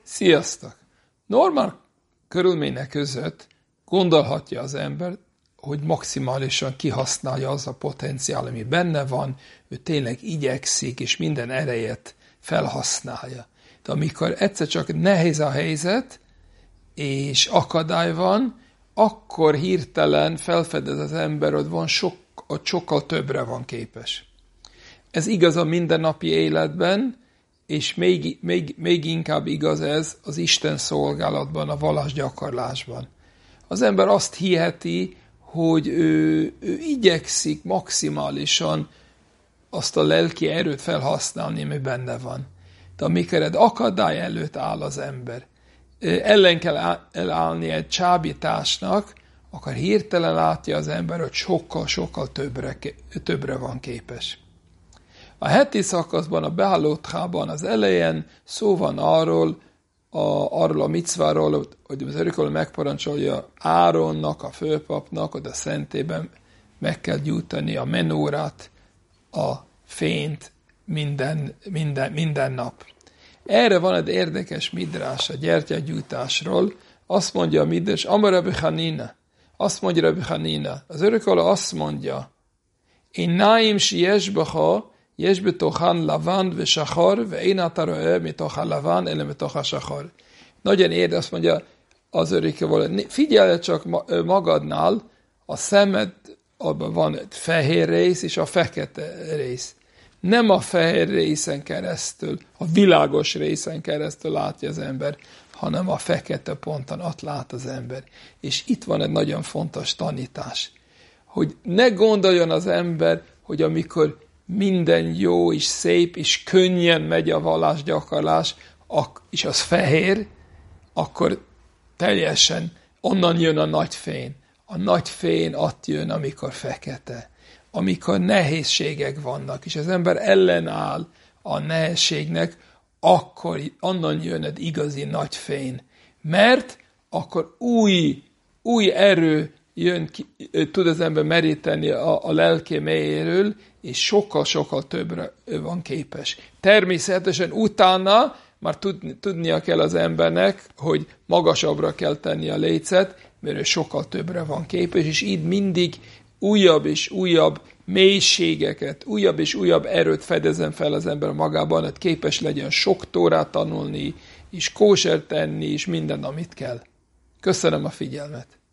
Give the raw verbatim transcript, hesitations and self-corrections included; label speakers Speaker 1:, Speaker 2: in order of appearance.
Speaker 1: Sziasztok! Normál körülmények között gondolhatja az ember, hogy maximálisan kihasználja az a potenciál, ami benne van, ő tényleg igyekszik, és minden erejét felhasználja. De amikor egyszer csak nehéz a helyzet, és akadály van, akkor hirtelen felfedez az ember, hogy van sok, hogy sokkal többre van képes. Ez igaz a mindennapi életben, és még, még, még inkább igaz ez az Isten szolgálatban, a vallásgyakorlásban. Az ember azt hiheti, hogy ő, ő igyekszik maximálisan azt a lelki erőt felhasználni, ami benne van. De amikor egy akadály előtt áll az ember, ellen kell elállni egy csábításnak, akkor hirtelen látja az ember, hogy sokkal-sokkal többre, többre van képes. A heti szakaszban, a Behalothában az elején szó van arról, a, arról a micváról, hogy az örököllő megparancsolja Áronnak, a főpapnak, hogy a szentében meg kell gyújtani a menórát, a fényt minden, minden, minden nap. Erre van egy érdekes midrás a gyertyagyújtásról. Azt mondja a midrás, Amar Rabbi Hanina, azt mondja Rabbi Hanina, az örököllő azt mondja, én náim si jesbacha, יש בתוכן לבן ושחור, ואין אתה רואה מתוך הלבן, אלא מתוך השחור. Nagyon érdekes, azt mondja az örökkévaló, figyelj csak magadnál, a szemed, abban van egy fehér rész és a fekete rész. Nem a fehér részen keresztül, a világos részen keresztül látja az ember, hanem a fekete ponton ott lát az ember. És itt van egy nagyon fontos tanítás, hogy ne gondoljon az ember, hogy amikor minden jó és szép és könnyen megy a vallásgyakorlás, és az fehér, akkor teljesen onnan jön a nagy fény. A nagy fény ott jön, amikor fekete. Amikor nehézségek vannak, és az ember ellenáll a nehézségnek, akkor onnan jön egy igazi nagy fény. Mert akkor új, új erő jön ki, tud az ember meríteni a, a lelke mélyéről, és sokkal-sokkal többre van képes. Természetesen utána már tudni, tudnia kell az embernek, hogy magasabbra kell tenni a lécet, mert ő sokkal többre van képes, és így mindig újabb és újabb mélységeket, újabb és újabb erőt fedezen fel az ember magában, hogy képes legyen sok tórát tanulni, és kóser tenni, és minden, amit kell. Köszönöm a figyelmet!